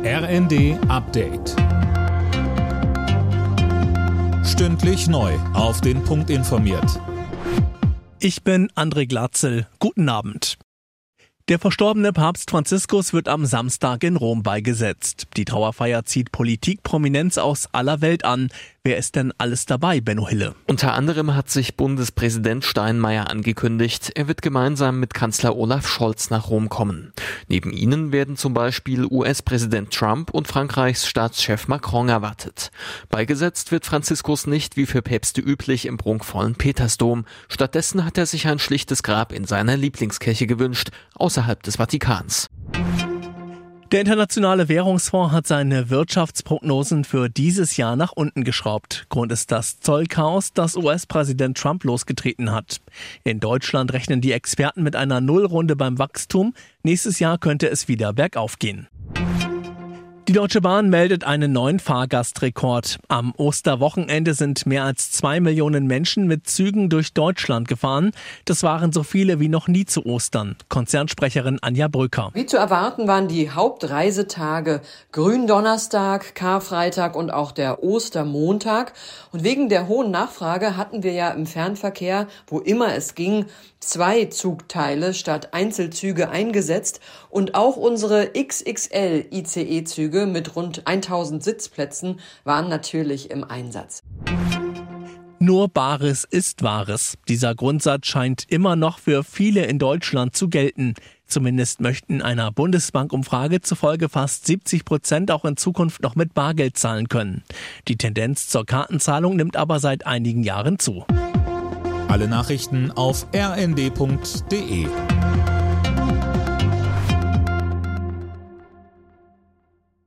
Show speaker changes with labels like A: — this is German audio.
A: RND Update. Stündlich neu auf den Punkt informiert.
B: Ich bin André Glatzel. Guten Abend. Der verstorbene Papst Franziskus wird am Samstag in Rom beigesetzt. Die Trauerfeier zieht Politikprominenz aus aller Welt an. Wer ist denn alles dabei, Benno Hille?
C: Unter anderem hat sich Bundespräsident Steinmeier angekündigt, er wird gemeinsam mit Kanzler Olaf Scholz nach Rom kommen. Neben ihnen werden zum Beispiel US-Präsident Trump und Frankreichs Staatschef Macron erwartet. Beigesetzt wird Franziskus nicht wie für Päpste üblich im prunkvollen Petersdom. Stattdessen hat er sich ein schlichtes Grab in seiner Lieblingskirche gewünscht, außerhalb des Vatikans.
B: Der Internationale Währungsfonds hat seine Wirtschaftsprognosen für dieses Jahr nach unten geschraubt. Grund ist das Zollchaos, das US-Präsident Trump losgetreten hat. In Deutschland rechnen die Experten mit einer Nullrunde beim Wachstum. Nächstes Jahr könnte es wieder bergauf gehen. Die Deutsche Bahn meldet einen neuen Fahrgastrekord. Am Osterwochenende sind mehr als 2 Millionen Menschen mit Zügen durch Deutschland gefahren. Das waren so viele wie noch nie zu Ostern. Konzernsprecherin Anja Brücker.
D: Wie zu erwarten waren die Hauptreisetage Gründonnerstag, Karfreitag und auch der Ostermontag. Und wegen der hohen Nachfrage hatten wir ja im Fernverkehr, wo immer es ging, 2 Zugteile statt Einzelzüge eingesetzt. Und auch unsere XXL-ICE-Züge mit rund 1000 Sitzplätzen waren natürlich im Einsatz.
B: Nur Bares ist Wahres. Dieser Grundsatz scheint immer noch für viele in Deutschland zu gelten. Zumindest möchten einer Bundesbank-Umfrage zufolge fast 70% auch in Zukunft noch mit Bargeld zahlen können. Die Tendenz zur Kartenzahlung nimmt aber seit einigen Jahren zu.
A: Alle Nachrichten auf rnd.de.